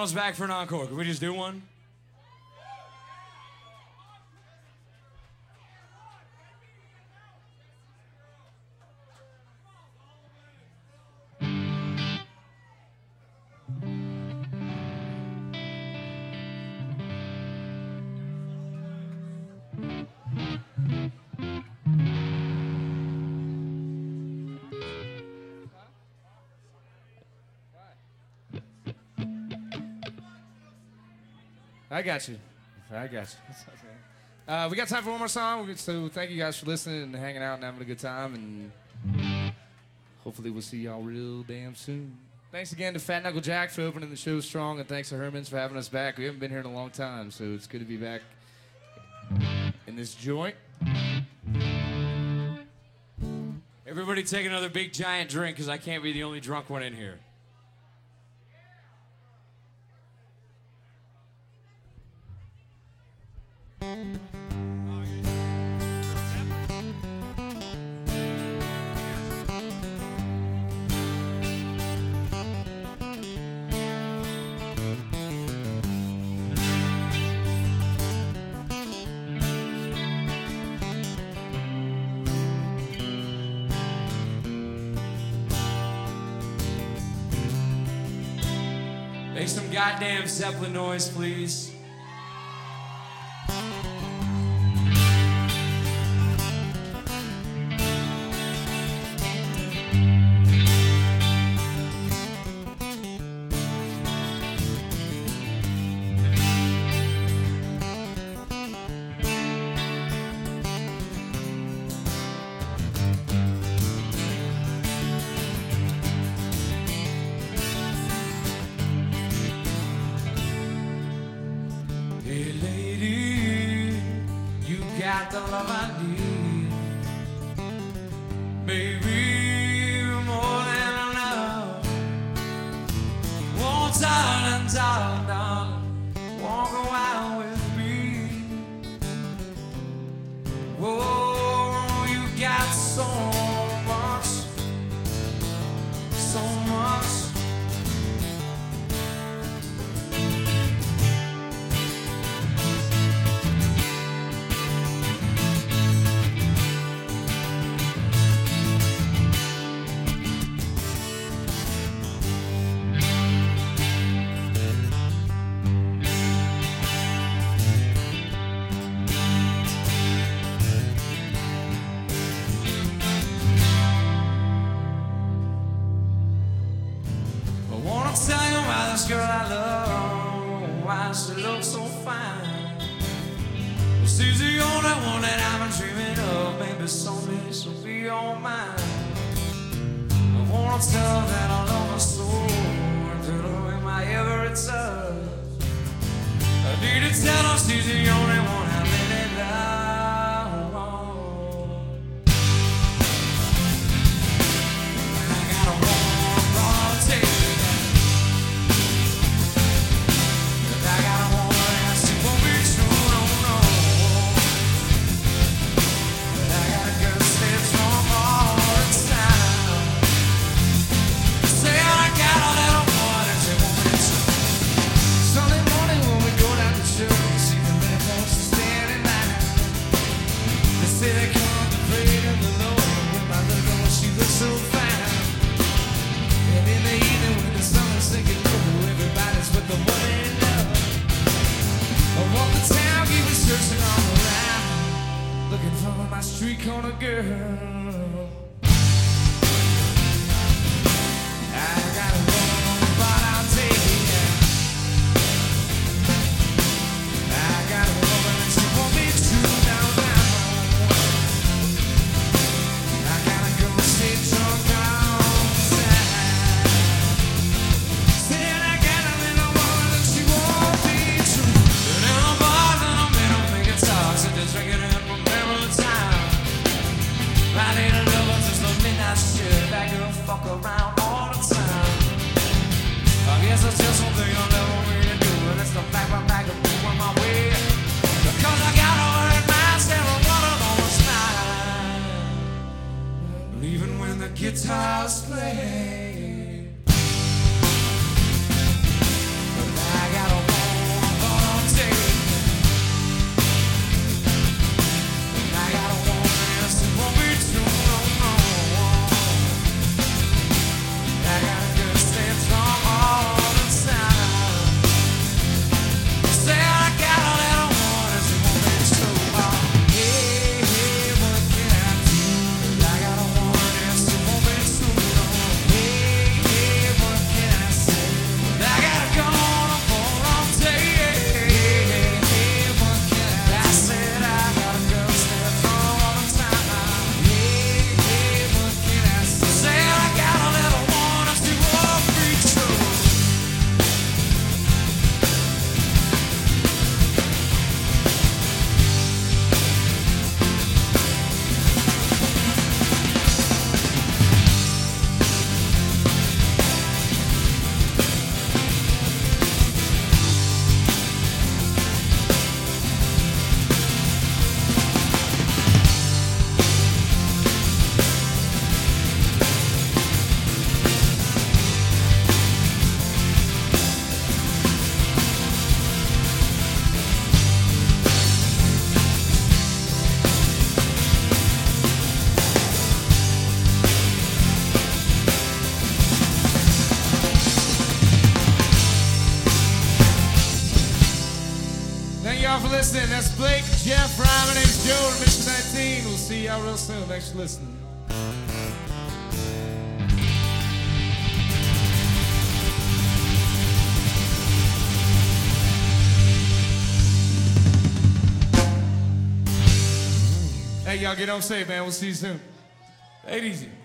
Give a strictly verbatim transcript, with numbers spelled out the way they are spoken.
Back for an encore. Can we just do one? I got you. I got you. Uh, we got time for one more song, so thank you guys for listening and hanging out and having a good time, and hopefully we'll see y'all real damn soon. Thanks again to Fat Knuckle Jack for opening the show strong, and thanks to Herman's for having us back. We haven't been here in a long time, so it's good to be back in this joint. Everybody take another big giant drink, because I can't be the only drunk one in here. Make some goddamn Zeppelin noise, please. Hey lady, you got the love I need. Maybe more than enough. Oh, darling, darling, darling, walk a while with me. Oh, you got so much, so much. Tell you why this girl I love, why she looks so fine. She's the only one that I've been dreaming of. Maybe someday she'll be all mine. I wanna tell her that I love her so, and put her in my every touch. I need to tell her she's the only one I really love. Looking for my street corner girl. I got a woman, but I'll take it. I got a woman and she won't be true down down. I gotta go stay drunk all the time. Said I got a little woman and she won't be true. But in a bar, then I'm in a big guitar, so just drinking in from time. Right y'all for listening. That's Blake, Jeff, Ryan. My name's Joe, Mission nineteen. We'll see y'all real soon. Thanks for listening. Hey, y'all get home safe, man. We'll see you soon. Take it easy.